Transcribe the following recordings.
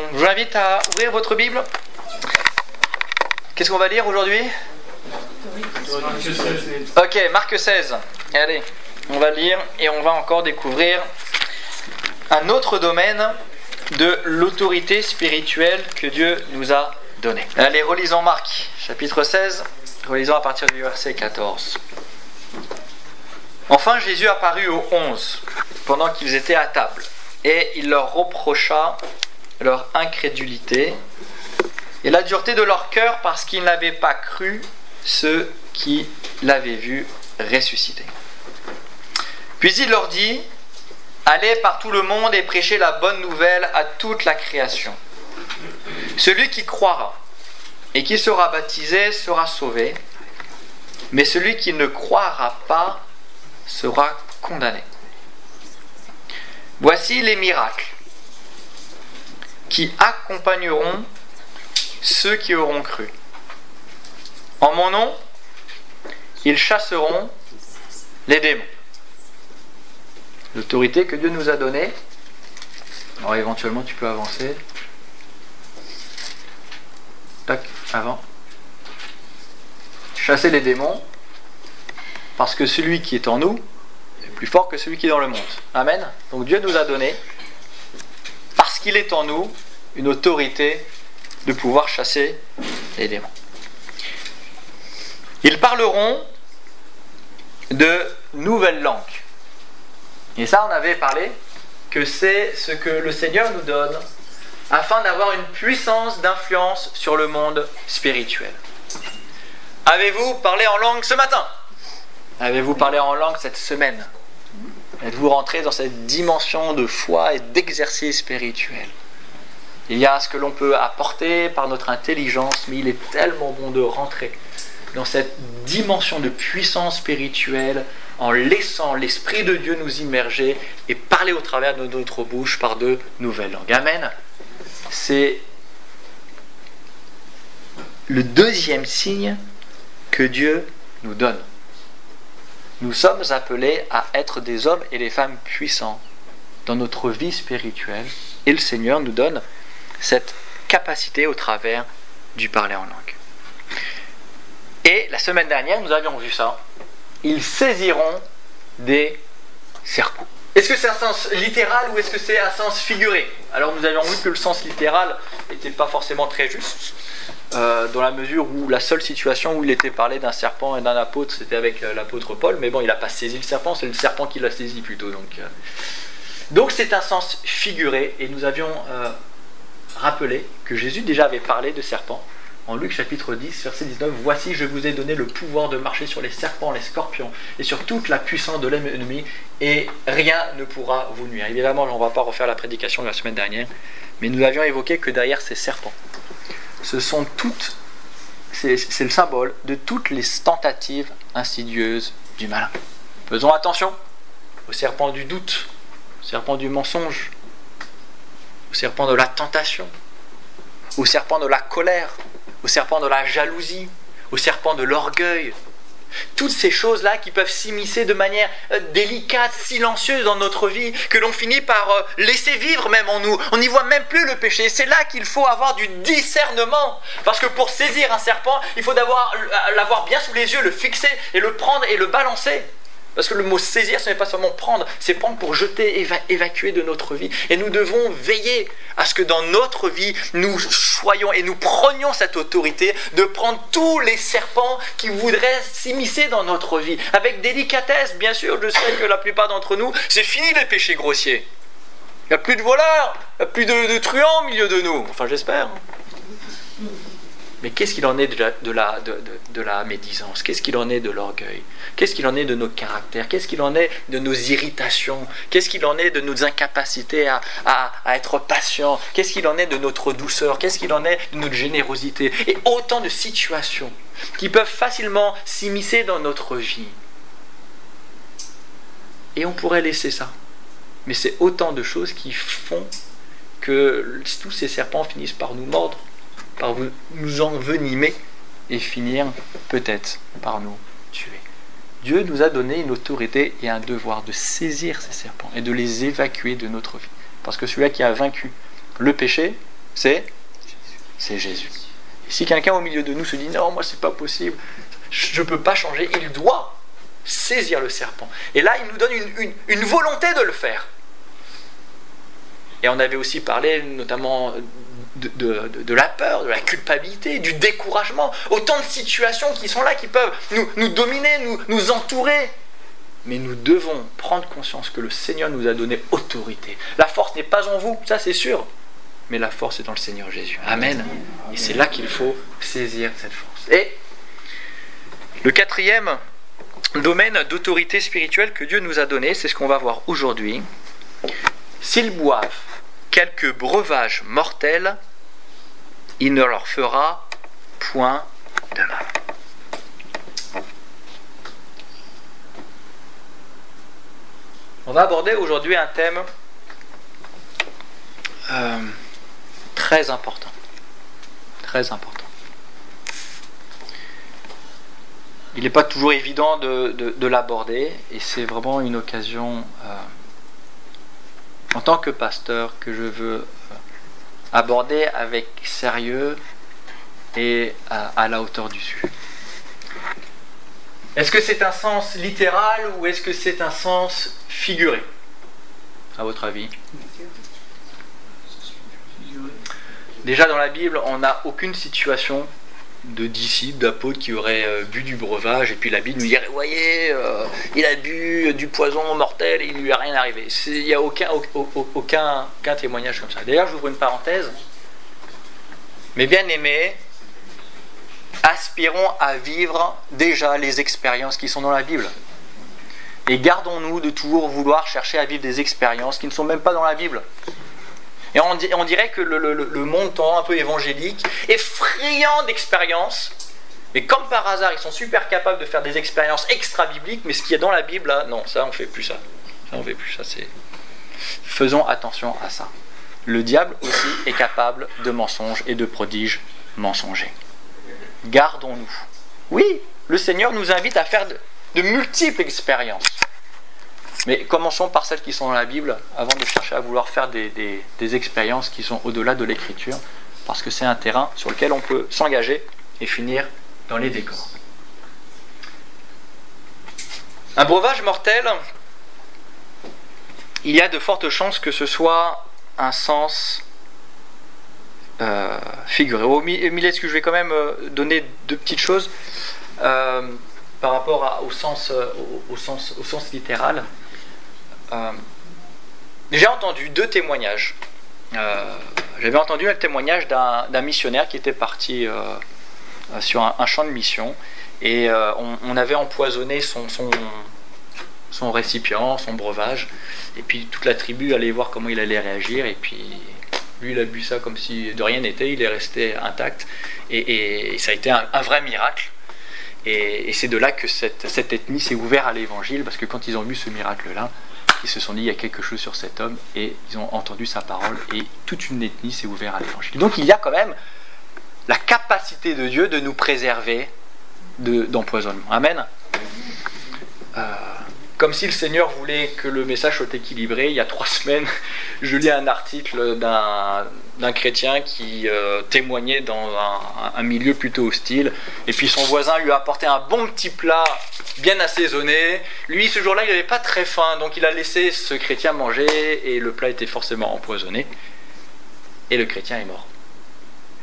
Je vous invite à ouvrir votre Bible. Qu'est-ce qu'on va lire aujourd'hui ? Ok, Marc 16. Allez, on va lire et on va encore découvrir un autre domaine de l'autorité spirituelle que Dieu nous a donnée. Allez, relisons Marc, chapitre 16, relisons à partir du verset 14. Enfin, Jésus apparut aux 11, pendant qu'ils étaient à table, et il leur reprocha leur incrédulité et la dureté de leur cœur parce qu'ils n'avaient pas cru ceux qui l'avaient vu ressusciter. Puis il leur dit : allez par tout le monde et prêchez la bonne nouvelle à toute la création. Celui qui croira et qui sera baptisé sera sauvé, mais celui qui ne croira pas sera condamné. Voici les miracles qui accompagneront ceux qui auront cru. En mon nom, ils chasseront les démons. L'autorité que Dieu nous a donnée. Alors éventuellement tu peux avancer. Tac, avant. Chasser les démons, parce que celui qui est en nous est plus fort que celui qui est dans le monde. Amen. Donc Dieu nous a donné, parce qu'il est en nous, une autorité de pouvoir chasser les démons. Ils parleront de nouvelles langues. Et ça, on avait parlé que c'est ce que le Seigneur nous donne afin d'avoir une puissance d'influence sur le monde spirituel. Avez-vous parlé en langue ce matin ? Avez-vous parlé en langue cette semaine ? Êtes-vous rentré dans cette dimension de foi et d'exercice spirituel ? Il y a ce que l'on peut apporter par notre intelligence, mais il est tellement bon de rentrer dans cette dimension de puissance spirituelle en laissant l'Esprit de Dieu nous immerger et parler au travers de notre bouche par de nouvelles langues. Amen. C'est le deuxième signe que Dieu nous donne. Nous sommes appelés à être des hommes et des femmes puissants dans notre vie spirituelle, et le Seigneur nous donne cette capacité au travers du parler en langue. Et la semaine dernière, nous avions vu ça. Ils saisiront des serpents. Est-ce que c'est un sens littéral ou est-ce que c'est un sens figuré ? Alors nous avions vu que le sens littéral n'était pas forcément très juste, dans la mesure où la seule situation où il était parlé d'un serpent et d'un apôtre, c'était avec l'apôtre Paul, mais bon, il n'a pas saisi le serpent, c'est le serpent qui l'a saisi plutôt. Donc c'est un sens figuré, et nous avions rappelé que Jésus déjà avait parlé de serpents. En Luc chapitre 10, verset 19, « Voici, je vous ai donné le pouvoir de marcher sur les serpents, les scorpions, et sur toute la puissance de l'ennemi, et rien ne pourra vous nuire. » Évidemment, on ne va pas refaire la prédication de la semaine dernière, mais nous avions évoqué que derrière ces serpents, c'est le symbole de toutes les tentatives insidieuses du malin. Faisons attention au serpent du doute, au serpent du mensonge, au serpent de la tentation, au serpent de la colère, au serpent de la jalousie, au serpent de l'orgueil. Toutes ces choses-là qui peuvent s'immiscer de manière délicate, silencieuse dans notre vie, que l'on finit par laisser vivre même en nous. On n'y voit même plus le péché. C'est là qu'il faut avoir du discernement. Parce que pour saisir un serpent, il faut l'avoir bien sous les yeux, le fixer et le prendre et le balancer. Parce que le mot saisir, ce n'est pas seulement prendre, c'est prendre pour jeter, évacuer de notre vie. Et nous devons veiller à ce que dans notre vie, nous soyons et nous prenions cette autorité de prendre tous les serpents qui voudraient s'immiscer dans notre vie. Avec délicatesse, bien sûr, je sais que la plupart d'entre nous, c'est fini les péchés grossiers. Il n'y a plus de voleurs, il n'y a plus de truands au milieu de nous. Enfin, j'espère. Mais qu'est-ce qu'il en est de la médisance ? Qu'est-ce qu'il en est de l'orgueil ? Qu'est-ce qu'il en est de nos caractères ? Qu'est-ce qu'il en est de nos irritations ? Qu'est-ce qu'il en est de nos incapacités à être patients ? Qu'est-ce qu'il en est de notre douceur ? Qu'est-ce qu'il en est de notre générosité ? Et autant de situations qui peuvent facilement s'immiscer dans notre vie. Et on pourrait laisser ça. Mais c'est autant de choses qui font que tous ces serpents finissent par nous mordre, par nous envenimer et finir peut-être par nous tuer. Dieu nous a donné une autorité et un devoir de saisir ces serpents et de les évacuer de notre vie. Parce que celui-là qui a vaincu le péché C'est Jésus. Et si quelqu'un au milieu de nous se dit non, moi c'est pas possible, je ne peux pas changer, il doit saisir le serpent. Et là, il nous donne une volonté de le faire. Et on avait aussi parlé notamment de la peur, de la culpabilité, du découragement. Autant de situations qui sont là, qui peuvent nous dominer, nous entourer. Mais nous devons prendre conscience que le Seigneur nous a donné autorité. La force n'est pas en vous, ça c'est sûr. Mais la force est dans le Seigneur Jésus. Amen. Et c'est là qu'il faut saisir cette force. Et le quatrième domaine d'autorité spirituelle que Dieu nous a donné, c'est ce qu'on va voir aujourd'hui. S'ils boivent quelques breuvages mortels, il ne leur fera point de mal. On va aborder aujourd'hui un thème très important. Très important. Il n'est pas toujours évident de l'aborder, et c'est vraiment une occasion, en tant que pasteur, que je veux aborder avec sérieux et à la hauteur du sujet. Est-ce que c'est un sens littéral ou est-ce que c'est un sens figuré, à votre avis? Déjà dans la Bible, on n'a aucune situation de disciples, d'apôtres qui auraient bu du breuvage, et puis la Bible nous dirait, voyez, il a bu du poison mortel et il ne lui a rien arrivé. Il n'y a aucun témoignage comme ça. D'ailleurs, j'ouvre une parenthèse. Mes bien-aimés, aspirons à vivre déjà les expériences qui sont dans la Bible. Et gardons-nous de toujours vouloir chercher à vivre des expériences qui ne sont même pas dans la Bible. Et on dirait que le monde un peu évangélique est friand d'expériences, mais comme par hasard, ils sont super capables de faire des expériences extra-bibliques, mais ce qu'il y a dans la Bible, là, non, ça on fait plus ça. Ça on fait plus ça, c'est... Faisons attention à ça. Le diable aussi est capable de mensonges et de prodiges mensongers. Gardons-nous. Oui, le Seigneur nous invite à faire de multiples expériences. Mais commençons par celles qui sont dans la Bible, avant de chercher à vouloir faire des expériences qui sont au-delà de l'Écriture, parce que c'est un terrain sur lequel on peut s'engager et finir dans les décors. Un breuvage mortel, il y a de fortes chances que ce soit un sens figuré. Au milieu, je vais quand même donner deux petites choses par rapport au sens littéral. J'ai entendu deux témoignages. J'avais entendu un témoignage d'un missionnaire qui était parti sur un champ de mission, et on avait empoisonné son récipient, son breuvage, et puis toute la tribu allait voir comment il allait réagir, et puis lui il a bu ça comme si de rien n'était, il est resté intact, et ça a été un vrai miracle. Et c'est de là que cette ethnie s'est ouverte à l'évangile, parce que quand ils ont vu ce miracle-là, ils se sont dit il y a quelque chose sur cet homme, et ils ont entendu sa parole, et toute une ethnie s'est ouverte à l'évangile. Donc il y a quand même la capacité de Dieu de nous préserver d'empoisonnement. Amen. Comme si le Seigneur voulait que le message soit équilibré, il y a 3 semaines, je lis un article d'un chrétien qui témoignait dans un milieu plutôt hostile, et puis son voisin lui a apporté un bon petit plat bien assaisonné. Lui, ce jour-là, il n'avait pas très faim, donc il a laissé ce chrétien manger, et le plat était forcément empoisonné, et le chrétien est mort. Ok ?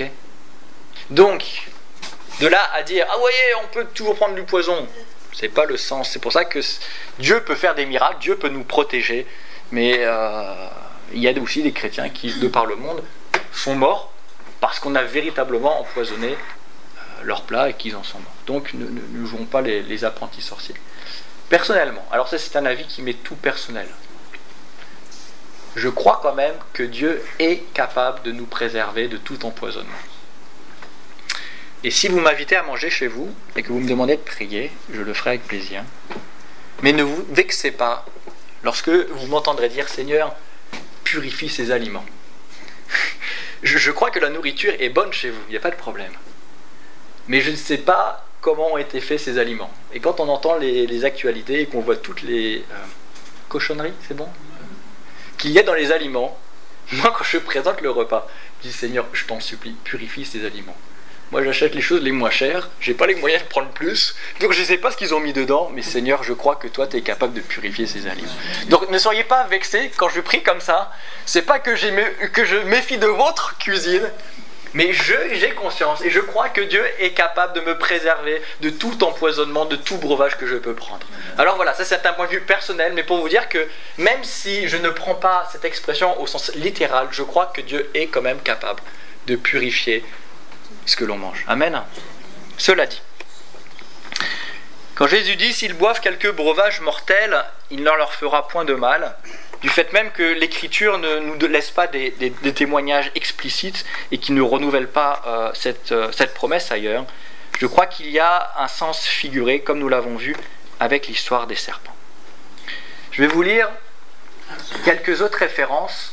Donc, de là à dire « Ah voyez, on peut toujours prendre du poison », c'est pas le sens. C'est pour ça que Dieu peut faire des miracles, Dieu peut nous protéger, mais il y a aussi des chrétiens qui, de par le monde, sont morts parce qu'on a véritablement empoisonné leur plat et qu'ils en sont morts. Donc ne jouons pas les apprentis sorciers. Personnellement, alors ça c'est un avis qui m'est tout personnel, je crois quand même que Dieu est capable de nous préserver de tout empoisonnement. Et si vous m'invitez à manger chez vous et que vous me demandez de prier, je le ferai avec plaisir. Mais ne vous vexez pas lorsque vous m'entendrez dire « Seigneur, purifie ces aliments ». Je crois que la nourriture est bonne chez vous, il n'y a pas de problème. Mais je ne sais pas comment ont été faits ces aliments. Et quand on entend les actualités et qu'on voit toutes les cochonneries, c'est bon, qu'il y a dans les aliments, Moi, quand je présente le repas, je dis Seigneur, je t'en supplie, purifie ces aliments. Moi, j'achète les choses les moins chères, j'ai pas les moyens de prendre plus, donc je sais pas ce qu'ils ont mis dedans, mais Seigneur, je crois que toi, tu es capable de purifier ces aliments. Donc ne soyez pas vexés quand je prie comme ça, c'est pas que je méfie de votre cuisine, mais j'ai conscience et je crois que Dieu est capable de me préserver de tout empoisonnement, de tout breuvage que je peux prendre. Alors voilà, ça c'est un point de vue personnel, mais pour vous dire que même si je ne prends pas cette expression au sens littéral, je crois que Dieu est quand même capable de purifier ce que l'on mange. Amen. Cela dit, quand Jésus dit « S'ils boivent quelques breuvages mortels, il ne leur fera point de mal », du fait même que l'Écriture ne nous laisse pas des témoignages explicites et qui ne renouvelle pas cette promesse ailleurs, je crois qu'il y a un sens figuré, comme nous l'avons vu avec l'histoire des serpents. Je vais vous lire quelques autres références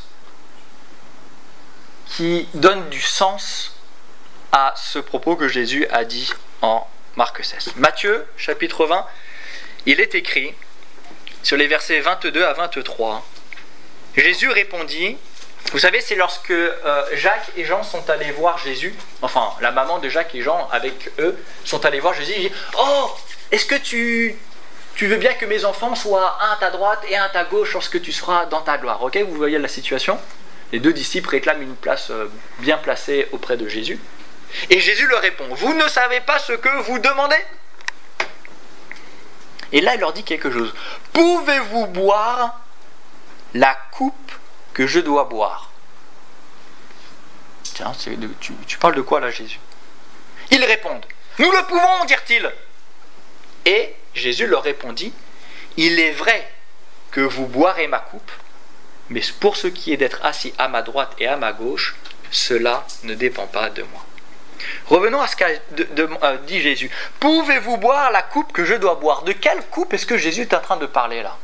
qui donnent du sens à ce propos que Jésus a dit en Marc 16. Matthieu, chapitre 20, il est écrit, sur les versets 22 à 23, Jésus répondit, vous savez, c'est lorsque Jacques et Jean sont allés voir Jésus, enfin, la maman de Jacques et Jean avec eux sont allés voir Jésus, il dit, oh, est-ce que tu veux bien que mes enfants soient un à ta droite et un à ta gauche lorsque tu seras dans ta gloire, ok? Vous voyez la situation? Les deux disciples réclament une place bien placée auprès de Jésus. Et Jésus leur répond, vous ne savez pas ce que vous demandez? Et là, il leur dit quelque chose. Pouvez-vous boire la coupe que je dois boire? Tiens, tu parles de quoi là, Jésus? Ils répondent, nous le pouvons, dirent-ils. Et Jésus leur répondit, il est vrai que vous boirez ma coupe, mais pour ce qui est d'être assis à ma droite et à ma gauche, cela ne dépend pas de moi. Revenons à ce qu'a dit Jésus. Pouvez-vous boire la coupe que je dois boire? De quelle coupe est-ce que Jésus est en train de parler là?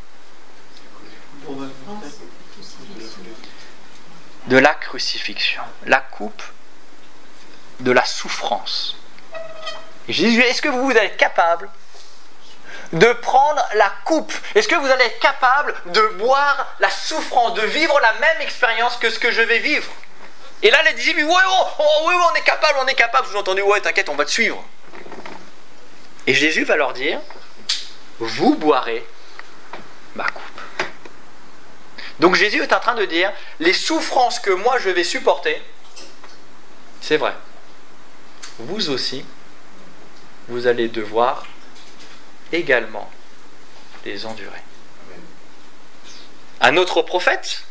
De la crucifixion. La coupe de la souffrance. Et Jésus, est-ce que vous allez être capable de prendre la coupe? Est-ce que vous allez être capable de boire la souffrance, de vivre la même expérience que ce que je vais vivre? Et là, les disciples disent, oui, on est capable. Vous entendez, ouais, t'inquiète, on va te suivre. Et Jésus va leur dire, vous boirez ma coupe. Donc Jésus est en train de dire, les souffrances que moi je vais supporter, c'est vrai. Vous aussi, vous allez devoir également les endurer. Un autre prophète,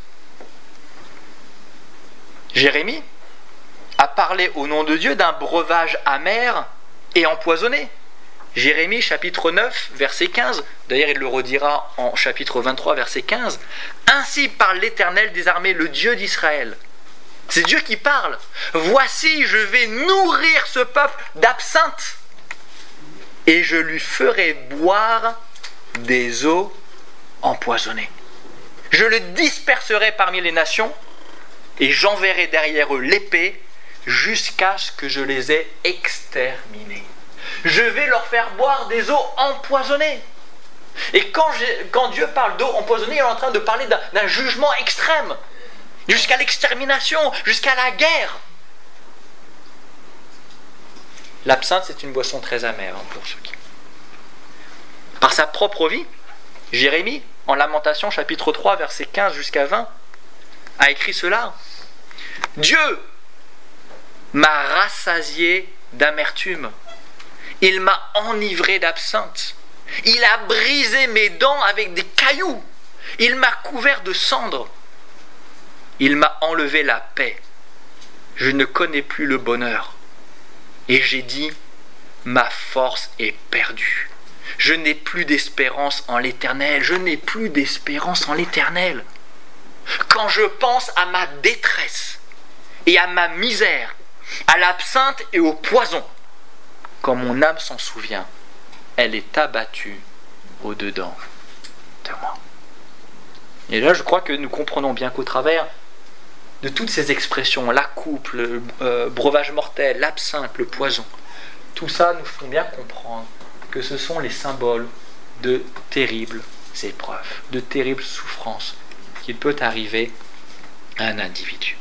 Jérémie, a parlé au nom de Dieu d'un breuvage amer et empoisonné. Jérémie chapitre 9 verset 15, d'ailleurs il le redira en chapitre 23 verset 15, ainsi parle l'Éternel des armées, le Dieu d'Israël. C'est Dieu qui parle. Voici, je vais nourrir ce peuple d'absinthe et je lui ferai boire des eaux empoisonnées. Je le disperserai parmi les nations et j'enverrai derrière eux l'épée jusqu'à ce que je les ai exterminés. Je vais leur faire boire des eaux empoisonnées. Et quand Dieu parle d'eau empoisonnée, il est en train de parler d'un jugement extrême, jusqu'à l'extermination, jusqu'à la guerre. L'absinthe, c'est une boisson très amère pour ceux qui... Par sa propre vie, Jérémie, en Lamentation, chapitre 3, versets 15 jusqu'à 20, a écrit cela. Dieu m'a rassasié d'amertume. Il m'a enivré d'absinthe. Il a brisé mes dents avec des cailloux. Il m'a couvert de cendres. Il m'a enlevé la paix. Je ne connais plus le bonheur. Et j'ai dit, ma force est perdue. Je n'ai plus d'espérance en l'Éternel. Je n'ai plus d'espérance en l'Éternel. Quand je pense à ma détresse et à ma misère, à l'absinthe et au poison, quand mon âme s'en souvient, elle est abattue au-dedans de moi. Et là, je crois que nous comprenons bien qu'au travers de toutes ces expressions, la coupe, le breuvage mortel, l'absinthe, le poison, tout ça nous font bien comprendre que ce sont les symboles de terribles épreuves, de terribles souffrances qu'il peut arriver à un individu.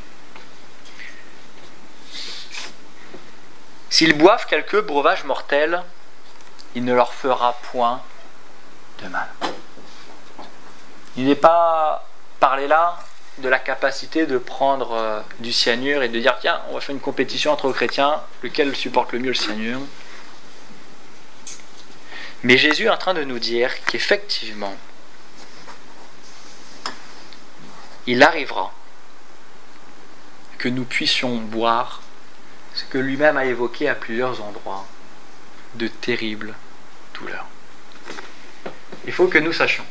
S'ils boivent quelques breuvages mortels, il ne leur fera point de mal. Il n'est pas parlé là de la capacité de prendre du cyanure et de dire tiens, on va faire une compétition entre chrétiens, lequel supporte le mieux le cyanure. Mais Jésus est en train de nous dire qu'effectivement, il arrivera que nous puissions boire ce que lui-même a évoqué à plusieurs endroits, de terribles douleurs. Il faut que nous sachions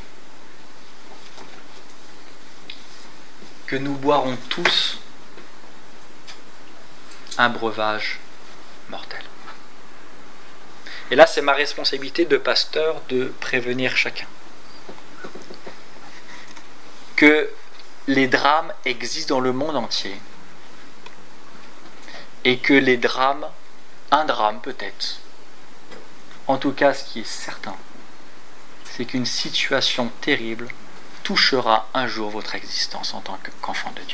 que nous boirons tous un breuvage mortel. Et là, c'est ma responsabilité de pasteur de prévenir chacun que les drames existent dans le monde entier et que les drames, un drame peut-être, en tout cas ce qui est certain, c'est qu'une situation terrible touchera un jour votre existence en tant qu'enfant de Dieu.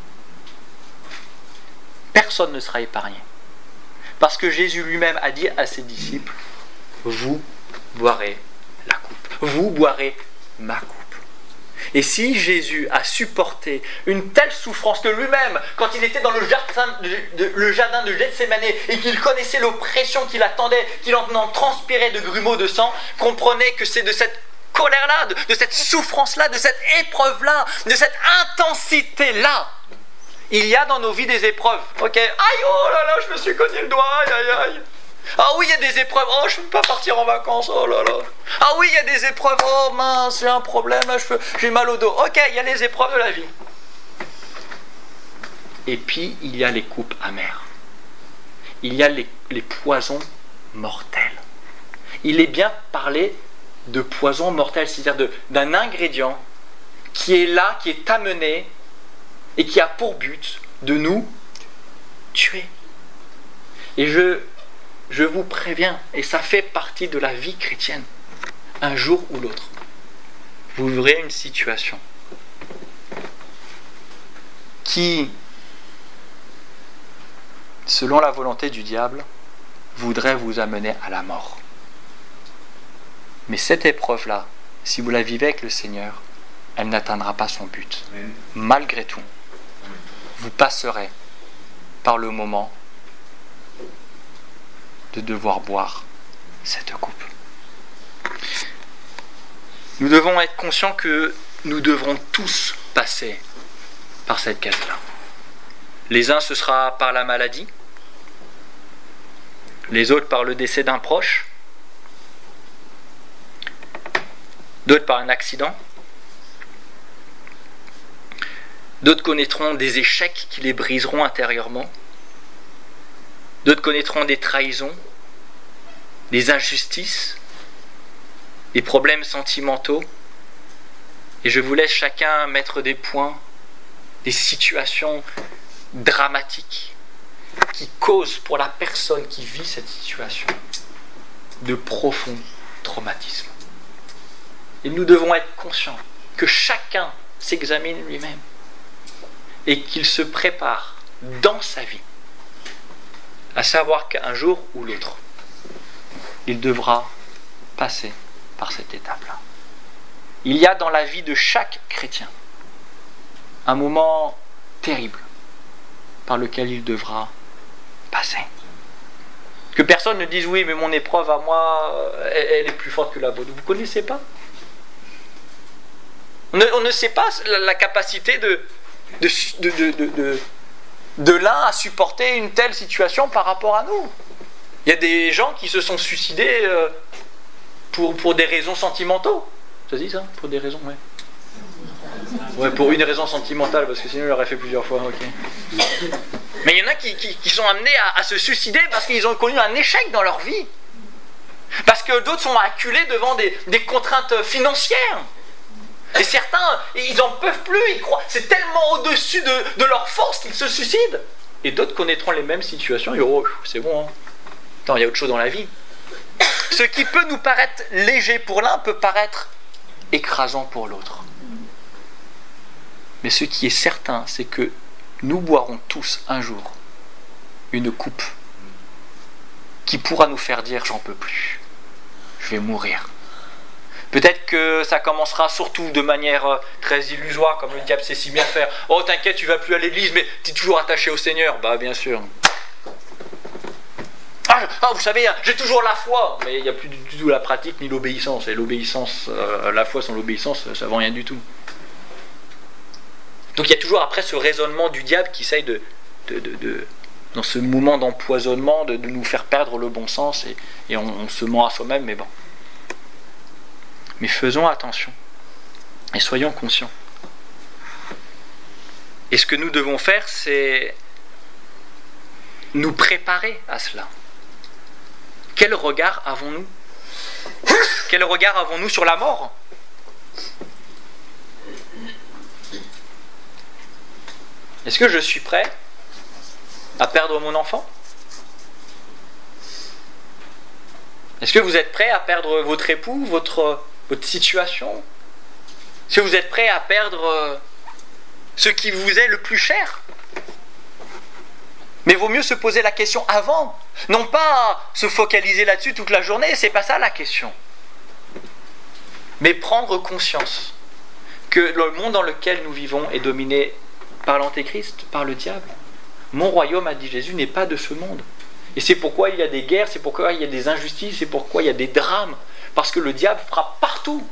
Personne ne sera épargné. Parce que Jésus lui-même a dit à ses disciples, vous boirez la coupe, vous boirez ma coupe. Et si Jésus a supporté une telle souffrance que lui-même, quand il était dans le jardin de Gethsémane et qu'il connaissait l'oppression qui l'attendait, qu'il en transpirait de grumeaux de sang, comprenait que c'est de cette colère-là, de cette souffrance-là, de cette épreuve-là, de cette intensité-là. Il y a dans nos vies des épreuves. Ok, aïe, oh là là, je me suis cogné le doigt, aïe, aïe, aïe. Ah oui, il y a des épreuves, oh, je ne peux pas partir en vacances, oh là là. Ah oui, il y a des épreuves, oh mince, j'ai un problème, là, j'ai mal au dos. Ok, il y a les épreuves de la vie. Et puis, il y a les coupes amères. Il y a les poisons mortels. Il est bien parlé de poison mortel, c'est-à-dire d'un ingrédient qui est là, qui est amené et qui a pour but de nous tuer. Et je vous préviens, et ça fait partie de la vie chrétienne, un jour ou l'autre, vous verrez une situation qui, selon la volonté du diable, voudrait vous amener à la mort. Mais cette épreuve-là, si vous la vivez avec le Seigneur, elle n'atteindra pas son but. Malgré tout, vous passerez par le moment de devoir boire cette coupe. Nous devons être conscients que nous devrons tous passer par cette case-là. Les uns, ce sera par la maladie, les autres par le décès d'un proche, d'autres par un accident, d'autres connaîtront des échecs qui les briseront intérieurement, d'autres connaîtront des trahisons, des injustices, des problèmes sentimentaux, et je vous laisse chacun mettre des points, des situations dramatiques qui causent pour la personne qui vit cette situation de profonds traumatismes. Et nous devons être conscients que chacun s'examine lui-même et qu'il se prépare dans sa vie à savoir qu'un jour ou l'autre, il devra passer par cette étape-là. Il y a dans la vie de chaque chrétien un moment terrible par lequel il devra passer. Que personne ne dise oui, mais mon épreuve à moi, elle est plus forte que la vôtre. Vous ne connaissez pas ? On ne sait pas la capacité de l'un à supporter une telle situation par rapport à nous. Il y a des gens qui se sont suicidés pour des raisons sentimentaux. Ça se dit ça ? Pour des raisons, ouais. Ouais, pour une raison sentimentale, parce que sinon il l'aurait fait plusieurs fois, ok. Mais il y en a qui sont amenés à se suicider parce qu'ils ont connu un échec dans leur vie. Parce que d'autres sont acculés devant des contraintes financières. Et certains, ils n'en peuvent plus, ils croient, c'est tellement au-dessus de leur force qu'ils se suicident. Et d'autres connaîtront les mêmes situations, et oh, c'est bon, hein. Attends, il y a autre chose dans la vie. Ce qui peut nous paraître léger pour l'un peut paraître écrasant pour l'autre. Mais ce qui est certain, c'est que nous boirons tous un jour une coupe qui pourra nous faire dire « j'en peux plus, je vais mourir ». Peut-être que ça commencera surtout de manière très illusoire, comme le diable sait si bien faire. « Oh t'inquiète, tu vas plus à l'église, mais tu es toujours attaché au Seigneur. » Bah bien sûr. Vous savez, j'ai toujours la foi, mais il n'y a plus du tout la pratique ni l'obéissance. Et l'obéissance, la foi sans l'obéissance, ça ne vaut rien du tout. Donc il y a toujours après ce raisonnement du diable qui essaye dans ce mouvement d'empoisonnement, de nous faire perdre le bon sens, et on se ment à soi-même, mais bon. Mais faisons attention, et soyons conscients. Et ce que nous devons faire, c'est nous préparer à cela. Quel regard avons-nous ? Quel regard avons-nous sur la mort ? Est-ce que je suis prêt à perdre mon enfant ? Est-ce que vous êtes prêt à perdre votre époux, votre situation ? Est-ce que vous êtes prêt à perdre ce qui vous est le plus cher ? Mais il vaut mieux se poser la question avant, non pas se focaliser là-dessus toute la journée, c'est pas ça la question. Mais prendre conscience que le monde dans lequel nous vivons est dominé par l'antéchrist, par le diable. Mon royaume, a dit Jésus, n'est pas de ce monde. Et c'est pourquoi il y a des guerres, c'est pourquoi il y a des injustices, c'est pourquoi il y a des drames. Parce que le diable frappe partout.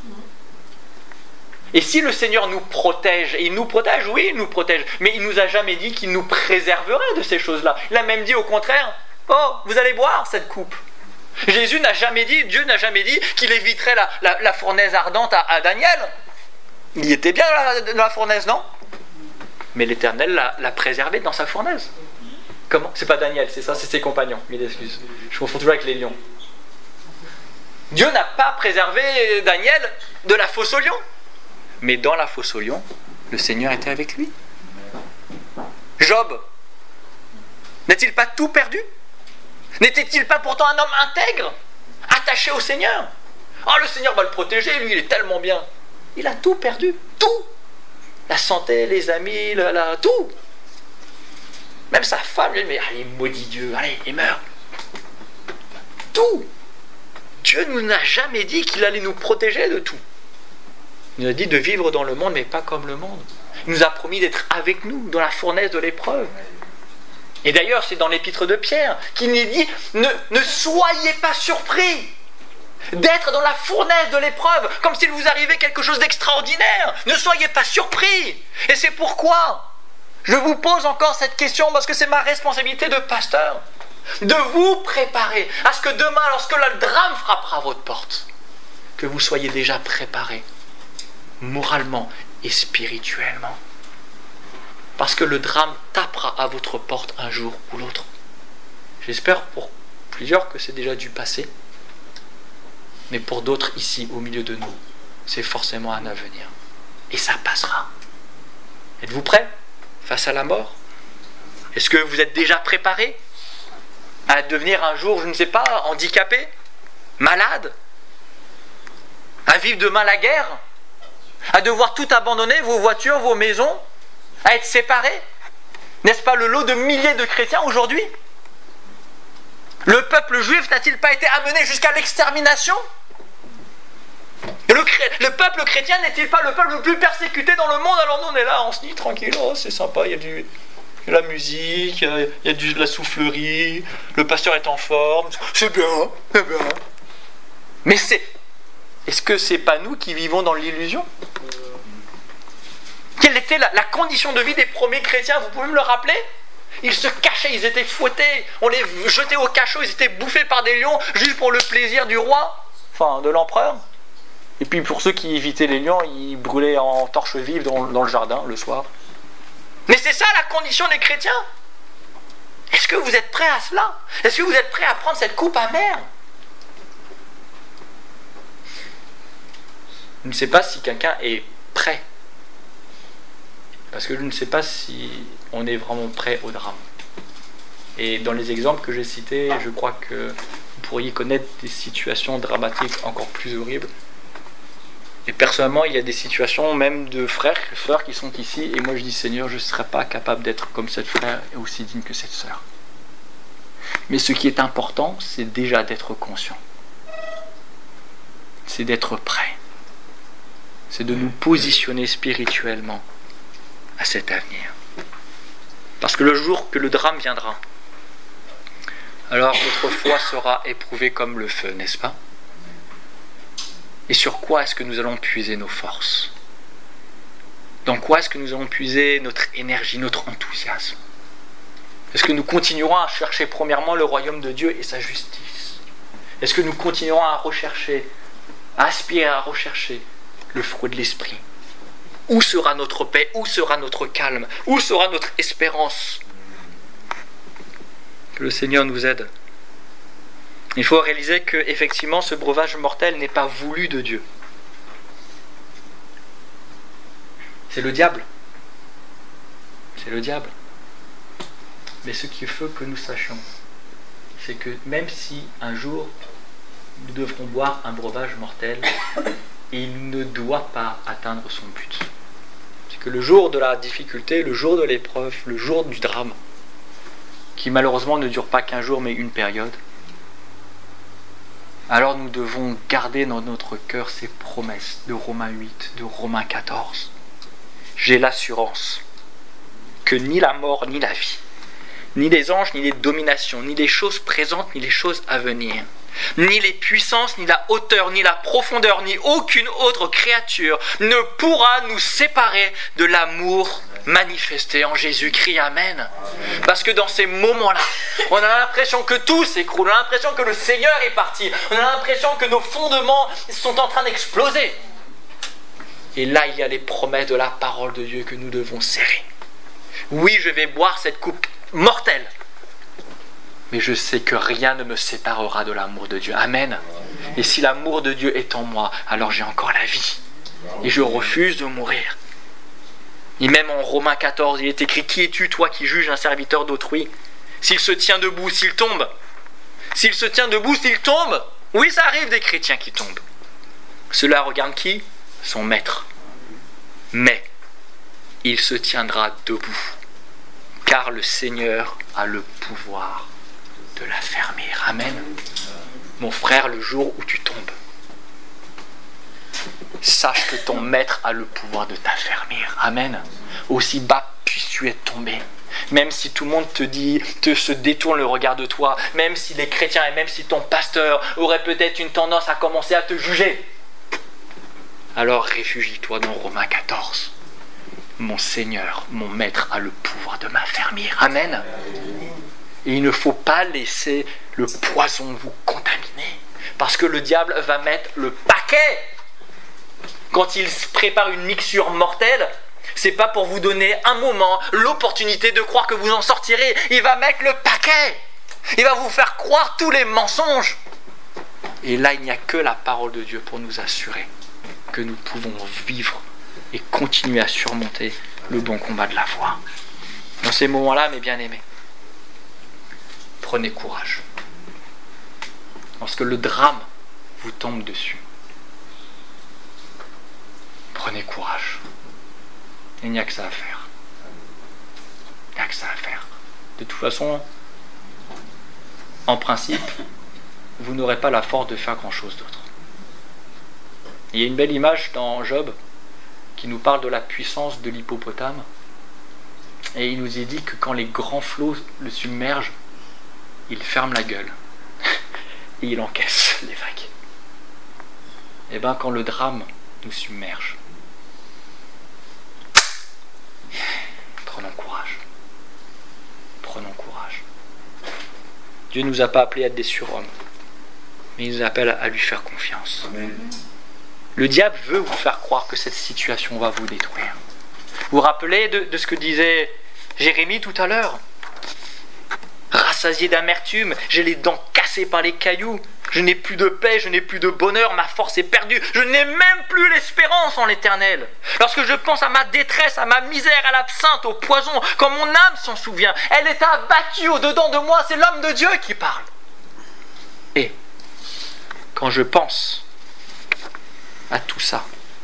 Et si le Seigneur nous protège, et il nous protège, oui, il nous protège, mais il ne nous a jamais dit qu'il nous préserverait de ces choses-là. Il a même dit au contraire, oh, vous allez boire cette coupe. Jésus n'a jamais dit, Dieu n'a jamais dit qu'il éviterait la fournaise ardente à Daniel. Il y était bien dans la fournaise, non ? Mais l'Éternel l'a préservé dans sa fournaise. Comment ? C'est pas Daniel, c'est ça, c'est ses compagnons. Mille excuses. Je confonds toujours avec les lions. Dieu n'a pas préservé Daniel de la fosse aux lions. Mais dans la fosse aux lions, le Seigneur était avec lui. Job, n'a-t-il pas tout perdu ? N'était-il pas pourtant un homme intègre, attaché au Seigneur ? Oh, le Seigneur va le protéger, lui, il est tellement bien. Il a tout perdu, tout. La santé, les amis, tout. Même sa femme, lui, mais allez, maudit Dieu, allez, il meurt. Tout. Dieu ne nous a jamais dit qu'il allait nous protéger de tout. Il nous a dit de vivre dans le monde, mais pas comme le monde. Il nous a promis d'être avec nous dans la fournaise de l'épreuve. Et d'ailleurs, c'est dans l'épître de Pierre qu'il nous dit ne soyez pas surpris d'être dans la fournaise de l'épreuve, comme s'il vous arrivait quelque chose d'extraordinaire. Ne soyez pas surpris. Et c'est pourquoi je vous pose encore cette question, parce que c'est ma responsabilité de pasteur, de vous préparer à ce que demain, lorsque le drame frappera à votre porte, que vous soyez déjà préparés moralement et spirituellement. Parce que le drame tapera à votre porte un jour ou l'autre. J'espère pour plusieurs que c'est déjà du passé, mais pour d'autres ici, au milieu de nous, c'est forcément un avenir. Et ça passera. Êtes-vous prêts face à la mort ? Est-ce que vous êtes déjà préparés à devenir un jour, je ne sais pas, handicapé, malade, à vivre demain la guerre, à devoir tout abandonner, vos voitures, vos maisons, à être séparés? N'est-ce pas le lot de milliers de chrétiens aujourd'hui? Le peuple juif n'a-t-il pas été amené jusqu'à l'extermination? Le peuple chrétien n'est-il pas le peuple le plus persécuté dans le monde? Alors nous on est là, on se dit tranquille, oh, c'est sympa, il y a de la musique, il y a de la soufflerie, le pasteur est en forme, c'est bien, c'est bien. Mais est-ce que c'est pas nous qui vivons dans l'illusion? Quelle était la condition de vie des premiers chrétiens? Vous pouvez me le rappeler? Ils se cachaient, ils étaient fouettés, on les jetait au cachot, ils étaient bouffés par des lions juste pour le plaisir du roi, enfin de l'empereur. Et puis pour ceux qui évitaient les lions, ils brûlaient en torche vive dans le jardin le soir. Mais c'est ça la condition des chrétiens. Est-ce que vous êtes prêts à cela? Est-ce que vous êtes prêts à prendre cette coupe amère? Je ne sais pas si quelqu'un est prêt. Parce que je ne sais pas si on est vraiment prêt au drame. Et dans les exemples que j'ai cités, je crois que vous pourriez connaître des situations dramatiques encore plus horribles. Et personnellement, il y a des situations même de frères et sœurs qui sont ici, et moi je dis Seigneur, je ne serais pas capable d'être comme cette frère et aussi digne que cette sœur. Mais ce qui est important, c'est déjà d'être conscient. C'est d'être prêt. C'est de nous positionner spirituellement à cet avenir. Parce que le jour que le drame viendra, alors notre foi sera éprouvée comme le feu, n'est-ce pas? Et sur quoi est-ce que nous allons puiser nos forces? Dans quoi est-ce que nous allons puiser notre énergie, notre enthousiasme? Est-ce que nous continuerons à chercher premièrement le royaume de Dieu et sa justice? Est-ce que nous continuerons à rechercher, à aspirer à rechercher le fruit de l'esprit? Où sera notre paix? Où sera notre calme? Où sera notre espérance? Que le Seigneur nous aide. Il faut réaliser que effectivement ce breuvage mortel n'est pas voulu de Dieu. C'est le diable. C'est le diable. Mais ce qu'il faut que nous sachions, c'est que même si un jour nous devrons boire un breuvage mortel, il ne doit pas atteindre son but. C'est que le jour de la difficulté, le jour de l'épreuve, le jour du drame, qui malheureusement ne dure pas qu'un jour mais une période, alors nous devons garder dans notre cœur ces promesses de Romains 8, de Romains 14. J'ai l'assurance que ni la mort ni la vie, ni les anges, ni les dominations, ni les choses présentes, ni les choses à venir, ni les puissances, ni la hauteur, ni la profondeur, ni aucune autre créature ne pourra nous séparer de l'amour manifesté en Jésus-Christ. Amen. Parce que dans ces moments-là, on a l'impression que tout s'écroule, on a l'impression que le Seigneur est parti, on a l'impression que nos fondements sont en train d'exploser. Et là, il y a les promesses de la parole de Dieu que nous devons serrer. Oui, je vais boire cette coupe mortelle, mais je sais que rien ne me séparera de l'amour de Dieu. Amen. Et si l'amour de Dieu est en moi, alors j'ai encore la vie. Et je refuse de mourir. Et même en Romains 14, il est écrit: qui es-tu, toi, qui juges un serviteur d'autrui? S'il se tient debout, s'il tombe. S'il se tient debout, s'il tombe. Oui, ça arrive des chrétiens qui tombent. Cela regarde qui? Son maître. Mais il se tiendra debout, car le Seigneur a le pouvoir de l'affermir. Amen. Mon frère, le jour où tu tombes, sache que ton maître a le pouvoir de t'affermir. Amen. Aussi bas puisses-tu être tombé. Même si tout le monde se détourne le regard de toi, même si les chrétiens et même si ton pasteur aurait peut-être une tendance à commencer à te juger, alors réfugie-toi dans Romains 14. Mon Seigneur, mon maître a le pouvoir de m'affermir. Amen. Et il ne faut pas laisser le poison vous contaminer, parce que le diable va mettre le paquet. Quand il prépare une mixture mortelle, c'est pas pour vous donner un moment l'opportunité de croire que vous en sortirez. Il va mettre le paquet. Il va vous faire croire tous les mensonges. Et là, il n'y a que la parole de Dieu pour nous assurer que nous pouvons vivre et continuer à surmonter le bon combat de la foi. Dans ces moments-là, mes bien-aimés, prenez courage. Lorsque le drame vous tombe dessus, prenez courage. Il n'y a que ça à faire. Il n'y a que ça à faire. De toute façon, en principe, vous n'aurez pas la force de faire grand-chose d'autre. Il y a une belle image dans Job qui nous parle de la puissance de l'hippopotame. Et il nous est dit que quand les grands flots le submergent, il ferme la gueule et il encaisse les vagues. Et bien quand le drame nous submerge, prenons courage. Prenons courage. Dieu ne nous a pas appelés à être des surhommes, mais il nous appelle à lui faire confiance. Amen. Le diable veut vous faire croire que cette situation va vous détruire. Vous vous rappelez de ce que disait Jérémie tout à l'heure? Rassasié d'amertume, j'ai les dents cassées par les cailloux, je n'ai plus de paix, je n'ai plus de bonheur, ma force est perdue, je n'ai même plus l'espérance en l'Éternel. Lorsque je pense à ma détresse, à ma misère, à l'absinthe, au poison, quand mon âme s'en souvient, elle est abattue au-dedans de moi, c'est l'homme de Dieu qui parle. Et quand je pense à tout ça,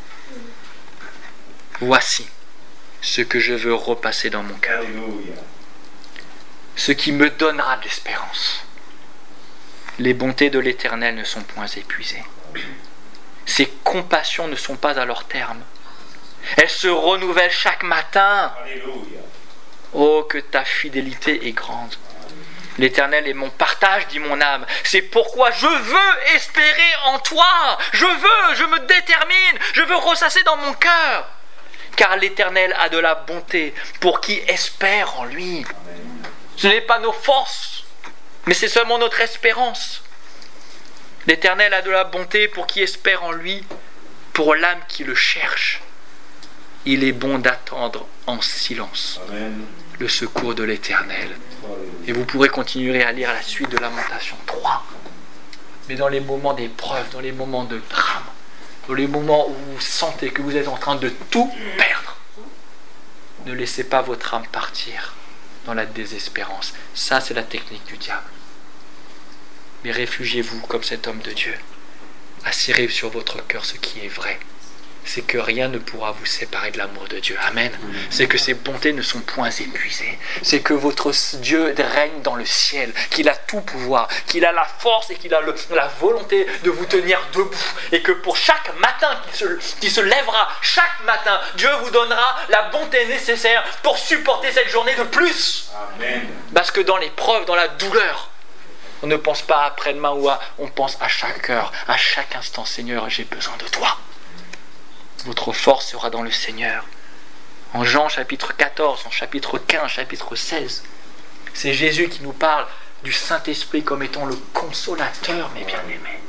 Voici ce que je veux repasser dans mon cœur, Alléluia. ce qui me donnera de l'espérance. Les bontés de l'Éternel ne sont point épuisées. Ses compassions ne sont pas à leur terme. Elles se renouvellent chaque matin. Alléluia. Oh, que ta fidélité est grande. L'Éternel est mon partage, dit mon âme. C'est pourquoi je veux espérer en toi. Je me détermine, je veux ressasser dans mon cœur. Car l'Éternel a de la bonté pour qui espère en lui. Ce n'est pas nos forces, mais c'est seulement notre espérance. L'Éternel a de la bonté pour qui espère en lui, pour l'âme qui le cherche. Il est bon d'attendre en silence Amen. le secours de l'Éternel. Alléluia. Et vous pourrez continuer à lire la suite de Lamentation 3. Mais dans les moments d'épreuve, dans les moments de drame, dans les moments où vous sentez que vous êtes en train de tout perdre, ne laissez pas votre âme partir dans la désespérance. Ça, c'est la technique du diable. Mais réfugiez-vous comme cet homme de Dieu. Assurez sur votre cœur ce qui est vrai. C'est que rien ne pourra vous séparer de l'amour de Dieu. Amen. C'est que ses bontés ne sont point épuisées. C'est que votre Dieu règne dans le ciel, qu'il a tout pouvoir, qu'il a la force et qu'il a la volonté de vous tenir debout. Et que pour chaque matin qui se lèvera, chaque matin, Dieu vous donnera la bonté nécessaire pour supporter cette journée de plus. Amen. Parce que dans l'épreuve, dans la douleur, on ne pense pas après-demain on pense à chaque heure, à chaque instant. Seigneur, j'ai besoin de toi. Votre force sera dans le Seigneur. En Jean chapitre 14, en chapitre 15, chapitre 16, c'est Jésus qui nous parle du Saint-Esprit comme étant le consolateur, mes bien-aimés.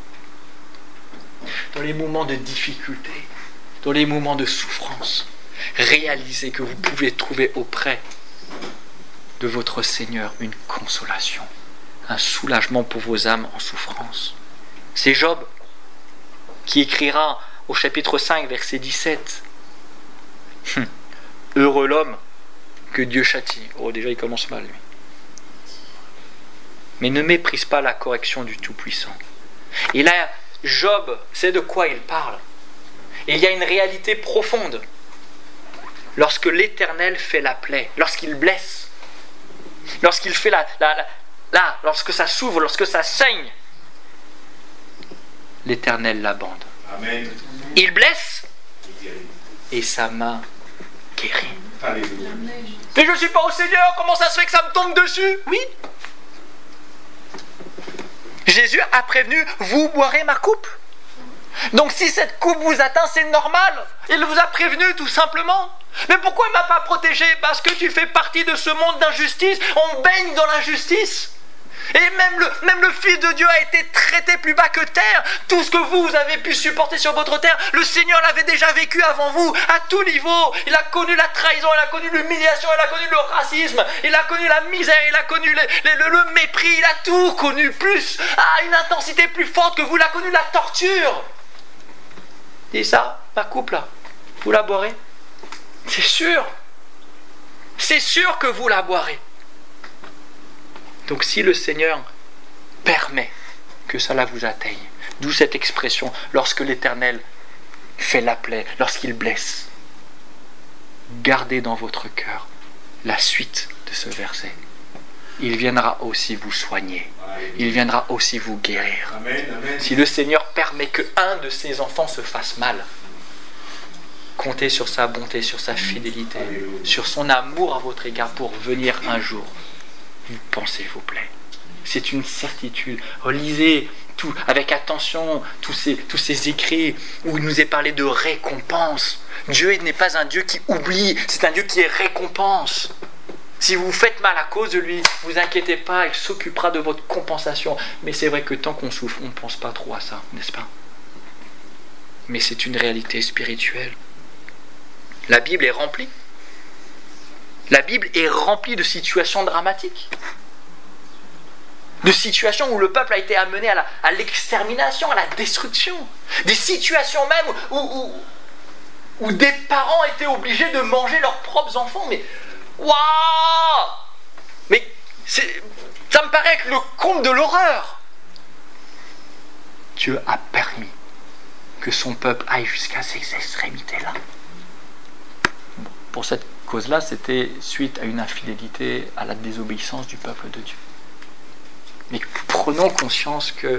Dans les moments de difficulté, dans les moments de souffrance, réalisez que vous pouvez trouver auprès de votre Seigneur une consolation, un soulagement pour vos âmes en souffrance. C'est Job qui écrira au chapitre 5, verset 17. Heureux l'homme que Dieu châtie. Oh, déjà il commence mal, lui. Mais ne méprise pas la correction du Tout-Puissant. Et là, Job sait de quoi il parle. Et il y a une réalité profonde. Lorsque l'Éternel fait la plaie, lorsqu'il blesse, lorsqu'il fait lorsque ça s'ouvre, lorsque ça saigne, l'Éternel l'abande. Amen. Il blesse et sa main guérit. Alléluia. Mais je ne suis pas au Seigneur, comment ça se fait que ça me tombe dessus? Oui. Jésus a prévenu, vous boirez ma coupe. Donc si cette coupe vous atteint, c'est normal. Il vous a prévenu tout simplement. Mais pourquoi il ne m'a pas protégé? Parce que tu fais partie de ce monde d'injustice. On baigne dans l'injustice. Et même le Fils de Dieu a été traité plus bas que terre. Tout ce que vous avez pu supporter sur votre terre, le Seigneur l'avait déjà vécu avant vous, à tout niveau. Il a connu la trahison, il a connu l'humiliation, il a connu le racisme, il a connu la misère, il a connu le mépris, il a tout connu, plus, à une intensité plus forte que vous, il a connu la torture. Et ça, ma coupe là, vous la boirez? C'est sûr que vous la boirez. Donc si le Seigneur permet que cela vous atteigne, d'où cette expression, lorsque l'Éternel fait la plaie, lorsqu'il blesse, gardez dans votre cœur la suite de ce verset. Il viendra aussi vous soigner, il viendra aussi vous guérir. Amen. Amen. Si le Seigneur permet qu'un de ses enfants se fasse mal, comptez sur sa bonté, sur sa fidélité, sur son amour à votre égard pour venir un jour vous penser vos plaies. C'est une certitude. Lisez tout, avec attention tous ces écrits où il nous est parlé de récompense. Dieu n'est pas un Dieu qui oublie, c'est un Dieu qui récompense. Si vous faites mal à cause de lui, ne vous inquiétez pas, il s'occupera de votre compensation. Mais c'est vrai que tant qu'on souffre, on ne pense pas trop à ça, n'est-ce pas? Mais c'est une réalité spirituelle. La Bible est remplie. La Bible est remplie de situations dramatiques. De situations où le peuple a été amené à l'extermination, à la destruction. Des situations même où des parents étaient obligés de manger leurs propres enfants. Mais, waouh! Mais ça me paraît être le comble de l'horreur. Dieu a permis que son peuple aille jusqu'à ces extrémités-là. pour cette cause-là, c'était suite à une infidélité, à la désobéissance du peuple de Dieu. Mais prenons conscience que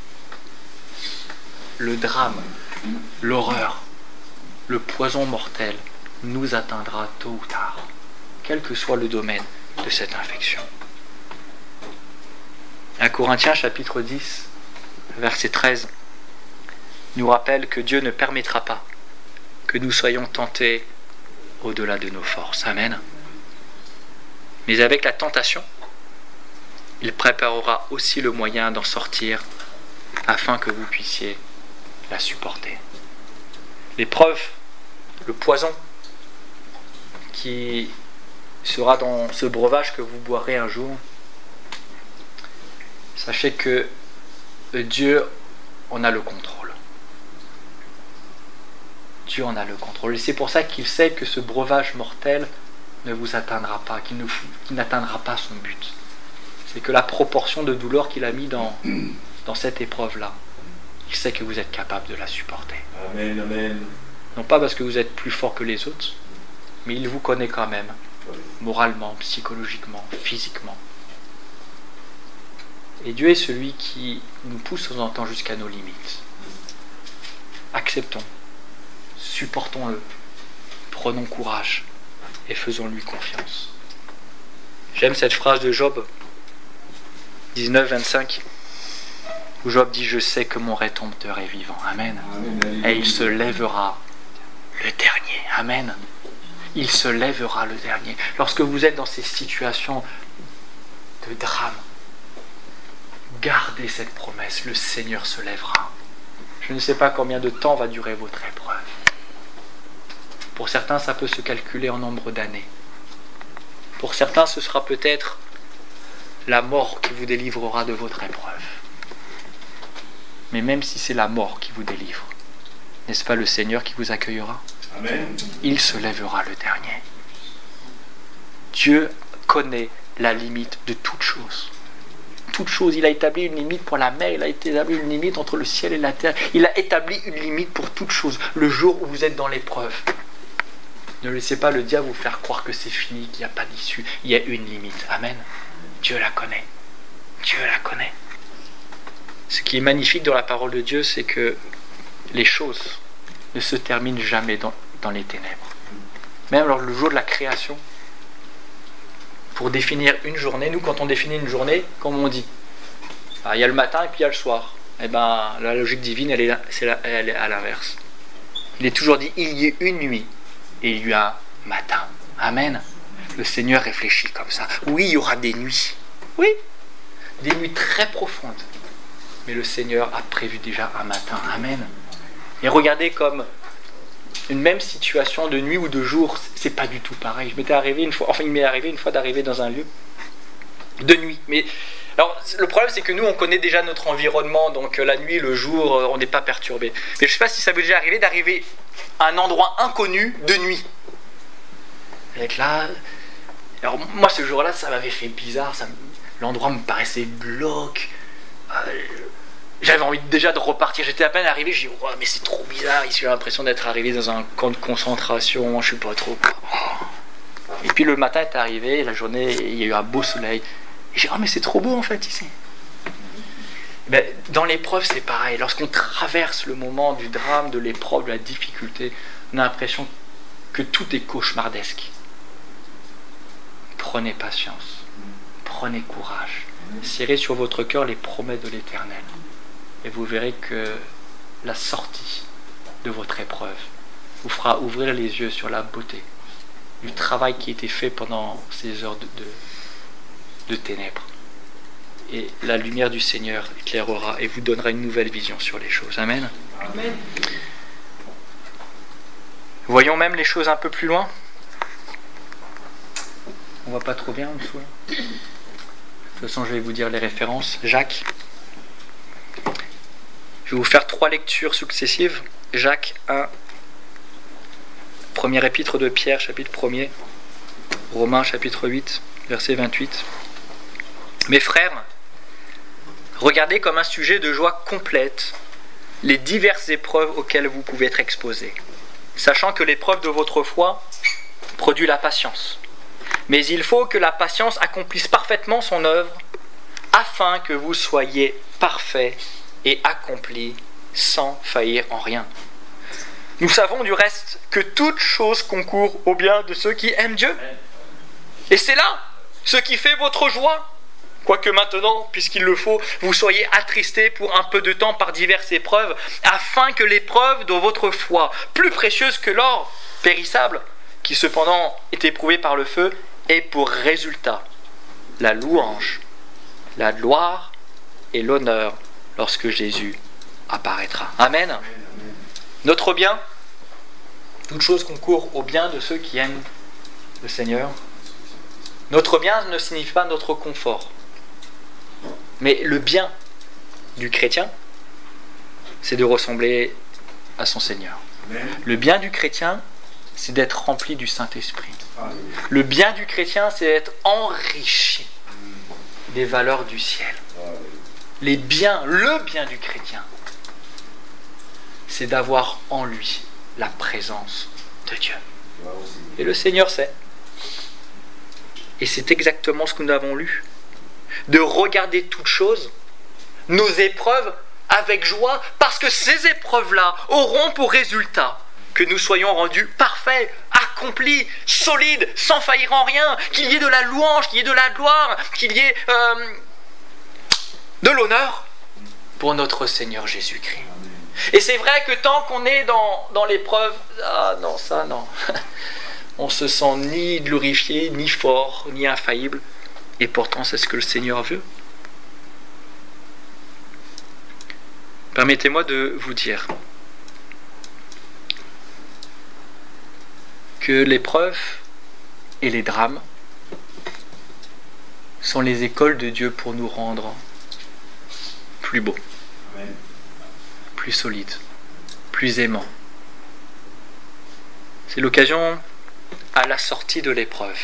le drame, l'horreur, le poison mortel nous atteindra tôt ou tard, quel que soit le domaine de cette infection. 1 Corinthiens chapitre 10, verset 13, nous rappelle que Dieu ne permettra pas que nous soyons tentés au-delà de nos forces. Amen. Mais avec la tentation, il préparera aussi le moyen d'en sortir afin que vous puissiez la supporter. L'épreuve, le poison qui sera dans ce breuvage que vous boirez un jour, sachez que Dieu en a le contrôle. Dieu en a le contrôle. Et c'est pour ça qu'il sait que ce breuvage mortel ne vous atteindra pas, qu'il n'atteindra pas son but. C'est que la proportion de douleur qu'il a mis dans cette épreuve-là, il sait que vous êtes capable de la supporter. Amen, amen. Non pas parce que vous êtes plus fort que les autres, mais il vous connaît quand même, moralement, psychologiquement, physiquement. Et Dieu est celui qui nous pousse de temps en temps jusqu'à nos limites. Acceptons, supportons-le, prenons courage et faisons-lui confiance. J'aime cette phrase de Job 19-25 où Job dit « Je sais que mon Rédempteur est vivant. » Amen. Amen. Et il se lèvera le dernier. Amen. Il se lèvera le dernier. Lorsque vous êtes dans ces situations de drame, gardez cette promesse, le Seigneur se lèvera. Je ne sais pas combien de temps va durer votre épreuve. Pour certains, ça peut se calculer en nombre d'années. Pour certains, ce sera peut-être la mort qui vous délivrera de votre épreuve. Mais même si c'est la mort qui vous délivre, n'est-ce pas le Seigneur qui vous accueillera ? Amen. Il se lèvera le dernier. Dieu connaît la limite de toute chose. Toute chose, il a établi une limite pour la mer, il a établi une limite entre le ciel et la terre. Il a établi une limite pour toute chose. Le jour où vous êtes dans l'épreuve, ne laissez pas le diable vous faire croire que c'est fini, qu'il n'y a pas d'issue. Il y a une limite. Amen. Dieu la connaît. Dieu la connaît. Ce qui est magnifique dans la parole de Dieu, c'est que les choses ne se terminent jamais dans les ténèbres. Même lors le jour de la création, pour définir une journée, nous quand on définit une journée, comme on dit, il y a le matin et puis il y a le soir. Eh bien, la logique divine, elle est à l'inverse. Il est toujours dit, il y a une nuit et il y a un matin. Amen. Le Seigneur réfléchit comme ça. Oui, il y aura des nuits. Oui, des nuits très profondes. Mais le Seigneur a prévu déjà un matin. Amen. Et regardez comme une même situation de nuit ou de jour, c'est pas du tout pareil. Il m'est arrivé une fois d'arriver dans un lieu de nuit. Mais alors, le problème, c'est que nous, on connaît déjà notre environnement, donc la nuit, le jour, on n'est pas perturbé. Mais je ne sais pas si ça vous est déjà arrivé d'arriver à un endroit inconnu de nuit. Et être là. Alors, moi, ce jour-là, ça m'avait fait bizarre. L'endroit me paraissait glauque. J'avais envie déjà de repartir. J'étais à peine arrivé, j'ai dit oh, mais c'est trop bizarre ici, j'ai l'impression d'être arrivé dans un camp de concentration, je sais pas trop. Et puis le matin est arrivé, la journée, il y a eu un beau soleil. Et j'ai dit oh mais c'est trop beau en fait ici. Ben, dans l'épreuve c'est pareil, lorsqu'on traverse le moment du drame, de l'épreuve, de la difficulté, on a l'impression que tout est cauchemardesque. Prenez patience, prenez courage, serrez sur votre cœur les promesses de l'Éternel. Et vous verrez que la sortie de votre épreuve vous fera ouvrir les yeux sur la beauté du travail qui a été fait pendant ces heures de ténèbres. Et la lumière du Seigneur éclairera et vous donnera une nouvelle vision sur les choses. Amen. Amen. Voyons même les choses un peu plus loin. On voit pas trop bien en dessous. De toute façon, je vais vous dire les références. Jacques. Je vais vous faire 3 lectures successives. Jacques 1, première épître de Pierre, chapitre 1er, Romains, chapitre 8, verset 28. Mes frères, regardez comme un sujet de joie complète les diverses épreuves auxquelles vous pouvez être exposés, sachant que l'épreuve de votre foi produit la patience. Mais il faut que la patience accomplisse parfaitement son œuvre, afin que vous soyez parfaits et accomplis sans faillir en rien. Nous savons du reste que toute chose concourt au bien de ceux qui aiment Dieu. Et c'est là ce qui fait votre joie. Quoique maintenant, puisqu'il le faut, vous soyez attristés pour un peu de temps par diverses épreuves, afin que l'épreuve de votre foi, plus précieuse que l'or périssable, qui cependant est éprouvé par le feu, ait pour résultat la louange, la gloire et l'honneur lorsque Jésus apparaîtra. Amen. Notre bien, toute chose concourt au bien de ceux qui aiment le Seigneur. Notre bien ne signifie pas notre confort. Mais le bien du chrétien, c'est de ressembler à son Seigneur. Le bien du chrétien, c'est d'être rempli du Saint-Esprit. Le bien du chrétien, c'est d'être enrichi des valeurs du ciel. Le bien du chrétien, c'est d'avoir en lui la présence de Dieu. Et le Seigneur sait. Et c'est exactement ce que nous avons lu. De regarder toutes choses, nos épreuves, avec joie, parce que ces épreuves-là auront pour résultat que nous soyons rendus parfaits, accomplis, solides, sans faillir en rien, qu'il y ait de la louange, qu'il y ait de la gloire, qu'il y ait de l'honneur pour notre Seigneur Jésus-Christ. Et c'est vrai que tant qu'on est dans l'épreuve, ah non, ça non, on se sent ni glorifié, ni fort, ni infaillible. Et pourtant, c'est ce que le Seigneur veut. Permettez-moi de vous dire que l'épreuve et les drames sont les écoles de Dieu pour nous rendre plus beaux, plus solides, plus aimants. C'est l'occasion, à la sortie de l'épreuve,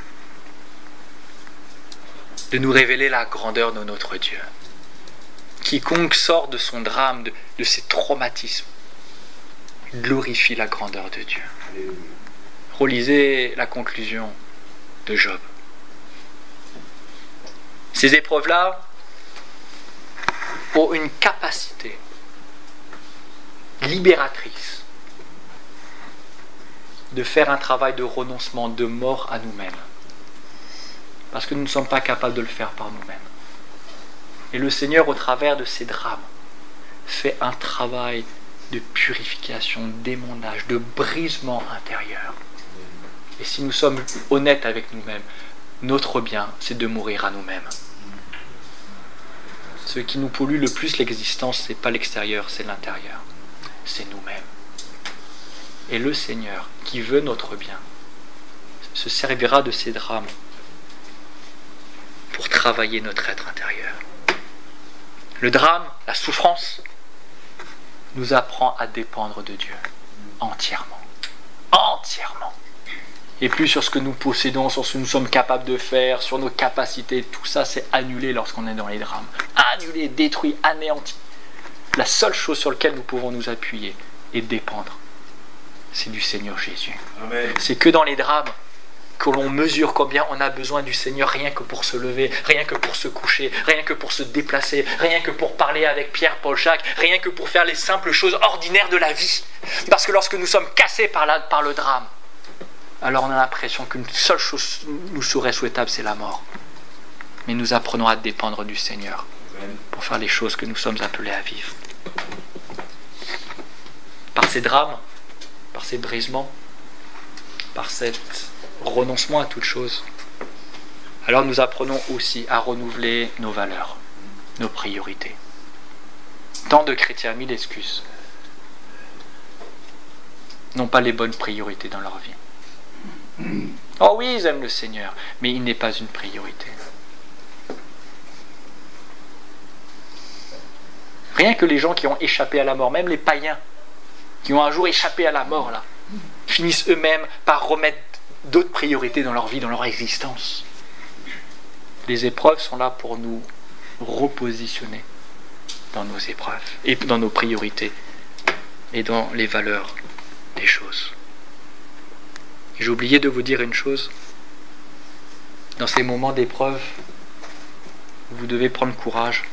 de nous révéler la grandeur de notre Dieu. Quiconque sort de son drame, de ses traumatismes, glorifie la grandeur de Dieu. Relisez la conclusion de Job. Ces épreuves-là ont une capacité libératrice de faire un travail de renoncement, de mort à nous-mêmes. Parce que nous ne sommes pas capables de le faire par nous-mêmes. Et le Seigneur, au travers de ces drames, fait un travail de purification, d'émondage, de brisement intérieur. Et si nous sommes honnêtes avec nous-mêmes, notre bien, c'est de mourir à nous-mêmes. Ce qui nous pollue le plus l'existence, ce n'est pas l'extérieur, c'est l'intérieur. C'est nous-mêmes. Et le Seigneur, qui veut notre bien, se servira de ces drames pour travailler notre être intérieur. Le drame, la souffrance, nous apprend à dépendre de Dieu entièrement. Entièrement. Et plus sur ce que nous possédons, sur ce que nous sommes capables de faire, sur nos capacités, tout ça c'est annulé lorsqu'on est dans les drames. Annulé, détruit, anéanti. La seule chose sur laquelle nous pouvons nous appuyer et dépendre, c'est du Seigneur Jésus. Amen. C'est que dans les drames que l'on mesure combien on a besoin du Seigneur, rien que pour se lever, rien que pour se coucher, rien que pour se déplacer, rien que pour parler avec Pierre, Paul, Jacques, rien que pour faire les simples choses ordinaires de la vie. Parce que lorsque nous sommes cassés par le drame, alors on a l'impression qu'une seule chose nous serait souhaitable, c'est la mort. Mais nous apprenons à dépendre du Seigneur pour faire les choses que nous sommes appelés à vivre. Par ces drames, par ces brisements, par cet renoncement à toute chose, alors nous apprenons aussi à renouveler nos valeurs, nos priorités. Tant de chrétiens, mille excuses, n'ont pas les bonnes priorités dans leur vie. Oh oui, ils aiment le Seigneur, mais il n'est pas une priorité. Rien que les gens qui ont échappé à la mort, même les païens, qui ont un jour échappé à la mort, là, finissent eux-mêmes par remettre d'autres priorités dans leur vie, dans leur existence. Les épreuves sont là pour nous repositionner dans nos épreuves, et dans nos priorités, et dans les valeurs des choses. J'ai oublié de vous dire une chose. Dans ces moments d'épreuve, vous devez prendre courage.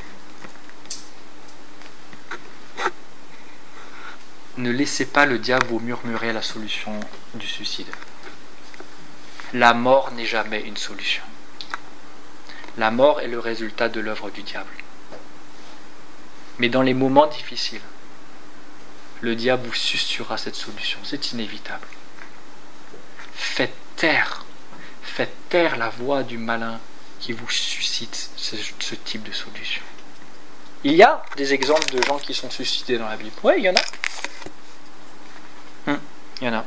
Ne laissez pas le diable vous murmurer la solution du suicide. La mort n'est jamais une solution. La mort est le résultat de l'œuvre du diable. Mais dans les moments difficiles, le diable vous susurrera cette solution. C'est inévitable. Faites taire la voix du malin qui vous suscite ce type de solution. Il y a des exemples de gens qui sont suicidés dans la Bible. Oui, il y en a. Il y en a.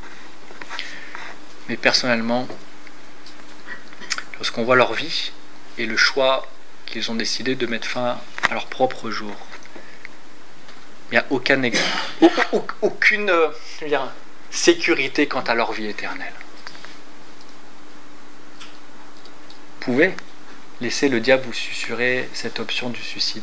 Mais personnellement, lorsqu'on voit leur vie et le choix qu'ils ont décidé de mettre fin à leur propre jour, il n'y a aucune sécurité quant à leur vie éternelle. Vous pouvez laisser le diable vous susurrer cette option du suicide.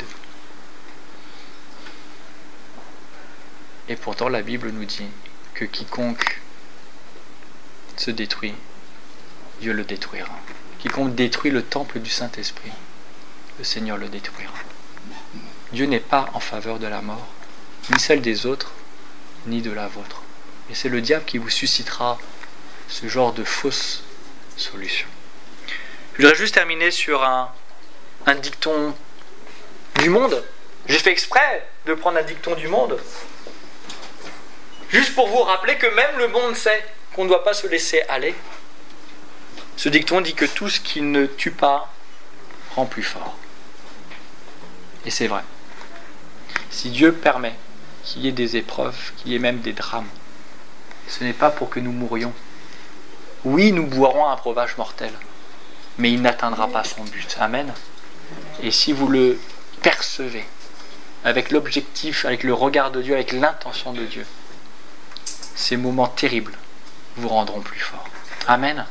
Et pourtant, la Bible nous dit que quiconque se détruit, Dieu le détruira. Quiconque détruit le temple du Saint-Esprit, le Seigneur le détruira. Dieu n'est pas en faveur de la mort, ni celle des autres, ni de la vôtre. Et c'est le diable qui vous suscitera ce genre de fausse solution. Je voudrais juste terminer sur un dicton du monde. J'ai fait exprès de prendre un dicton du monde, juste pour vous rappeler que même le monde sait qu'on ne doit pas se laisser aller. Ce dicton dit que tout ce qui ne tue pas rend plus fort. Et c'est vrai. Si Dieu permet qu'il y ait des épreuves, qu'il y ait même des drames, ce n'est pas pour que nous mourions. Oui, nous boirons un breuvage mortel, mais il n'atteindra pas son but. Amen. Et si vous le percevez, avec l'objectif, avec le regard de Dieu, avec l'intention de Dieu, ces moments terribles vous rendront plus fort. Amen.